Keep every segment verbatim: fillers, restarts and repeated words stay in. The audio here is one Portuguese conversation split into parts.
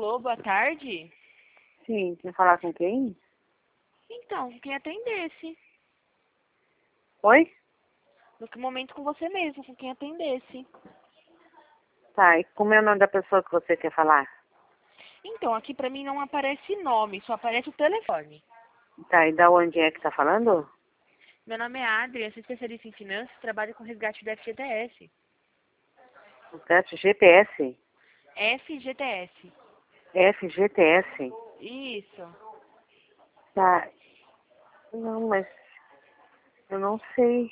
Alô, boa tarde. Sim, quer falar com quem? Então, com quem atendesse. Oi? No que momento com você mesmo, com quem atendesse. Tá, e como é o nome da pessoa que você quer falar? Então, aqui pra mim não aparece nome, só aparece o telefone. Tá, e da onde é que tá falando? Meu nome é Adri, eu sou especialista em finanças, trabalho com resgate do F G T S. O teste G P S? F G T S. F G T S? Isso. Tá. Não, mas eu não sei.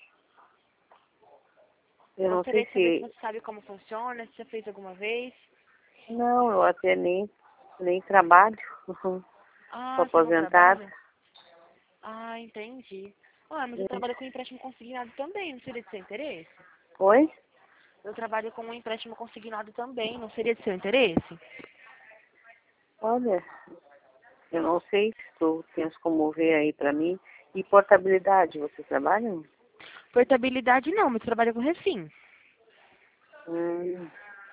Eu não sei Gostaria de saber se se... você sabe como funciona, se já fez alguma vez. Não, eu até nem, nem trabalho. Sou Ah, você não aposentada. trabalha? Ah, entendi. Ah, mas eu trabalho com empréstimo consignado também, não seria de seu interesse? Oi? Eu trabalho com um empréstimo consignado também, não seria de seu interesse? Olha, eu não sei se tu tens como ver aí pra mim. E portabilidade, vocês trabalham? Portabilidade não, mas eu trabalho com refim. Hum.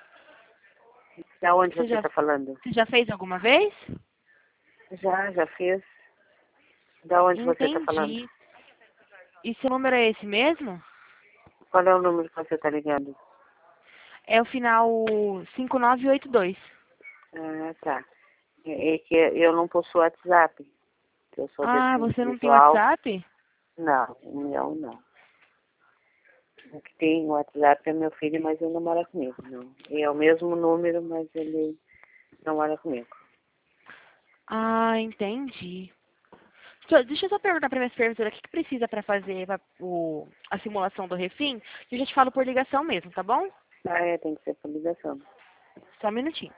Da onde Você você já, tá falando? você já fez alguma vez? Já, já fiz. Da onde você tá falando? Entendi. E seu número é esse mesmo? Qual é o número que você está ligando? É o final cinco nove oito dois. Ah, tá. É, é que eu não possuo WhatsApp. Que eu sou Ah, deficiente você não tem visual. WhatsApp? Não, o meu não. O que tem o WhatsApp é meu filho, mas ele não mora comigo, não. E é o mesmo número, mas ele não mora comigo. Ah, entendi. Só- Deixa eu só perguntar pra minha supervisora o que, que precisa pra fazer pra- o, a simulação do refim. E eu já te falo por ligação mesmo, tá bom? Ah, é, tem que ser por ligação. Só um minutinho.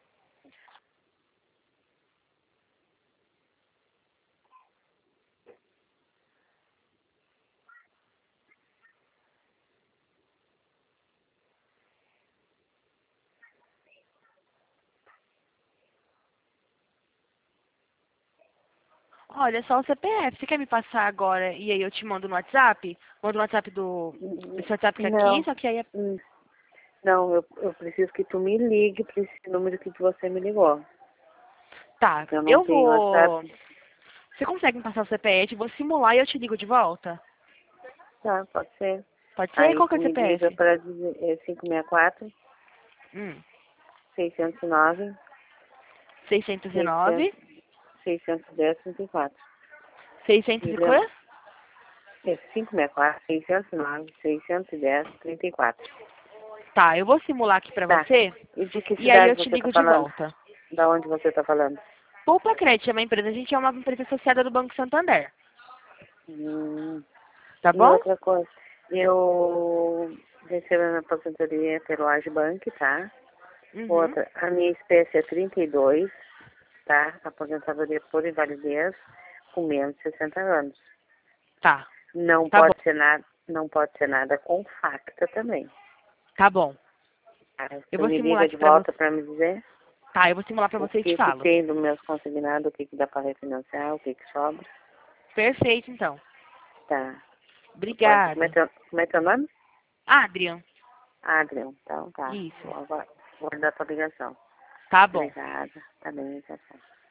Olha, só o C P F. Você quer me passar agora e aí eu te mando no WhatsApp? Mando no WhatsApp do... Esse WhatsApp que é aqui, Não, só que aí é... hum, não, eu, eu preciso que tu me ligue para esse número que você me ligou. Tá, Eu não eu tenho vou... WhatsApp. Você consegue me passar o C P F? Vou simular e eu te ligo de volta? Tá, pode ser. Pode ser? Aí Qual que é tu o me liga C P F? para dizer é cinco seis quatro, Hum, seiscentos e nove, seiscentos e seiscentos, nove, seiscentos e dez, trinta e quatro. seiscentos E e lembra, quê? é cinco seis quatro, seiscentos e nove, seiscentos e dez, trinta e quatro. Tá, eu vou simular aqui pra Tá. você E de que e aí cidade eu te você tá ligo de falando? volta. Da onde você tá falando? Poupa Crédito é uma empresa, a gente é uma empresa associada do Banco Santander, Hum. tá E bom? outra coisa, eu recebo a minha aposentadoria pelo Agibank, tá? Uhum. Outra, a minha espécie é trinta e dois, tá? Aposentadoria por invalidez com menos de sessenta anos. Tá, Não tá bom, pode ser nada, não pode ser nada com facta também. tá bom. Tá? Eu Você vou me simular liga de aqui pra você. volta para me dizer Tá, eu vou simular pra o você e te que que falo. tem do meus consignados, o que que dá para refinanciar, o que que sobra. Perfeito, então. Tá. Pode. Como é Obrigada. teu, como é teu nome? Adrian, Adrian. Então tá. isso. Vou, vou dar tua ligação. Tá bom. Obrigada. Tá bem, tchau, tchau.